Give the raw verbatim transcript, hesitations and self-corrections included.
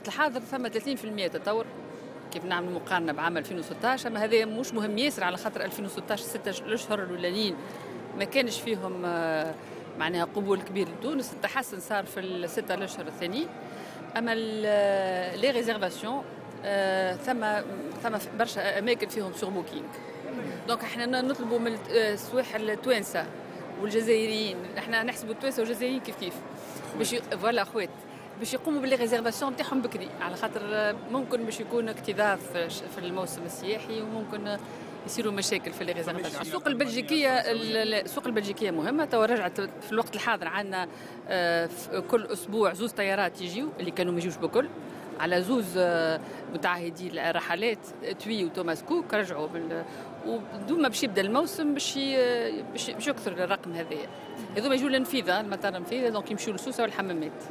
الوقت الحاضر ثم ثلاثين بالمئة تطور كيف نعمل مقارنه بعام ألفين وستة عشر. اما هذا مش مهم ياسر على خاطر ألفين وستة عشر ستة الاشهر الاولانيين ما كانش فيهم معناها قبول كبير لتونس. التحسن صار في الستة الاشهر الثانيين. اما لي ريزيرفاسيون ثم ثم برشا اماكن فيهم سور بوكينغ. دونك احنا نطلبوا من السواح التوانسه والجزائريين، احنا نحسبوا التوانسه والجزائريين كيف كيف باش فوالا اخوات باش يقوموا باللي ريزيرفاسيون تاعهم بكري، على خاطر ممكن باش يكون اكتظاظ في الموسم السياحي وممكن يصيروا مشاكل في لي ريزيرفاسيون. السوق البلجيكيه السوق البلجيكيه مهمه. تو رجعت في الوقت الحاضر عندنا كل اسبوع زوز طيارات يجيو اللي كانوا ما يجوش بكل على زوز متعهدي الرحلات توي وتوماس كوك رجعوا بال... ودوما باش يبدا الموسم باش باش يكثر الرقم هذايا. هذوما يجوا لنفيذه المطار نفيذه دونك يمشيوا لسوسه والحمامات.